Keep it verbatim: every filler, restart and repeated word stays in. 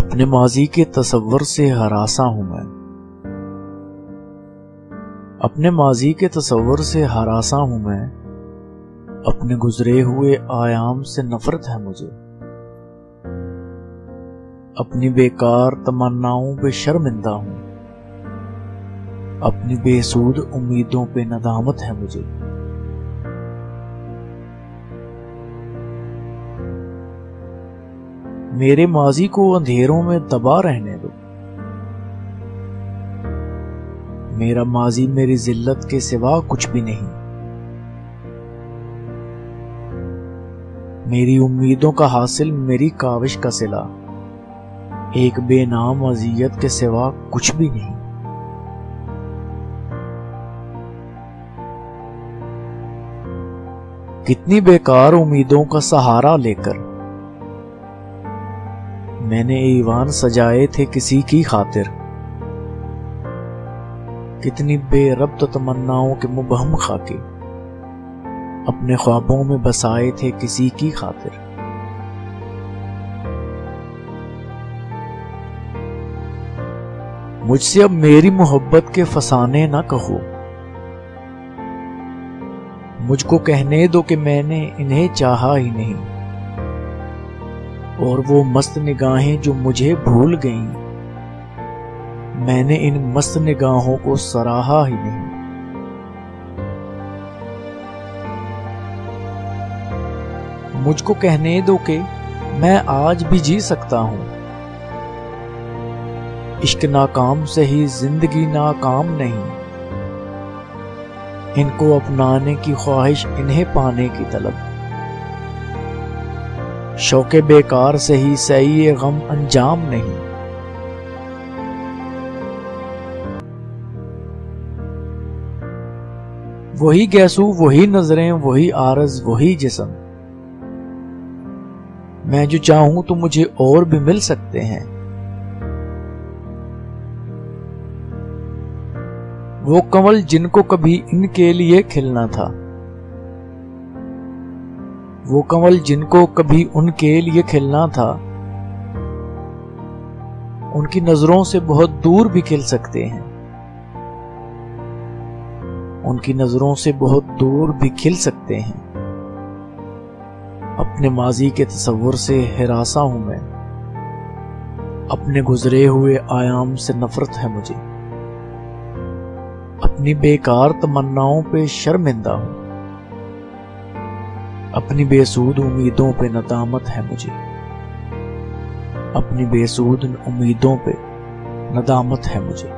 اپنے ماضی کے تصور سے ہراساں ہوں میں اپنے ماضی کے تصور سے ہراساں ہوں میں اپنے گزرے ہوئے ایام سے نفرت ہے مجھے اپنی بیکار تمناؤں پہ شرمندہ ہوں اپنی بے سود امیدوں پہ ندامت ہے مجھے میرے ماضی کو اندھیروں میں دبا رہنے دو میرا ماضی میری ذلت کے سوا کچھ بھی نہیں میری امیدوں کا حاصل میری کاوش کا صلہ ایک بے نام اذیت کے سوا کچھ بھی نہیں کتنی بیکار امیدوں کا سہارا لے کر میں نے ایوان سجائے تھے کسی کی خاطر کتنی بے ربط تمناؤں کے مبہم خاکے اپنے خوابوں میں بسائے تھے کسی کی خاطر مجھ سے اب میری محبت کے فسانے نہ کہو مجھ کو کہنے دو کہ میں نے انہیں چاہا ہی نہیں اور وہ مست نگاہیں جو مجھے بھول گئیں میں نے ان مست نگاہوں کو سراہا ہی نہیں مجھ کو کہنے دو کہ میں آج بھی جی سکتا ہوں عشق ناکام سے ہی زندگی ناکام نہیں ان کو اپنانے کی خواہش انہیں پانے کی طلب شوق بیکار سے ہی سعی غم انجام نہیں وہی گیسو وہی نظریں وہی عارض وہی جسم میں جو چاہوں تو مجھے اور بھی مل سکتے ہیں وہ کنول جن کو کبھی ان کے لیے کھلنا تھا وہ کنول جن کو کبھی ان کے لیے کھلنا تھا ان کی نظروں سے بہت دور بھی کھل سکتے ہیں ان کی نظروں سے بہت دور بھی کھل سکتے ہیں اپنے ماضی کے تصور سے ہراساں ہوں میں اپنے گزرے ہوئے ایام سے نفرت ہے مجھے اپنی بیکار تمناؤں پہ شرمندہ ہوں اپنی بے سود امیدوں پہ ندامت ہے مجھے اپنی بے سود امیدوں پہ ندامت ہے مجھے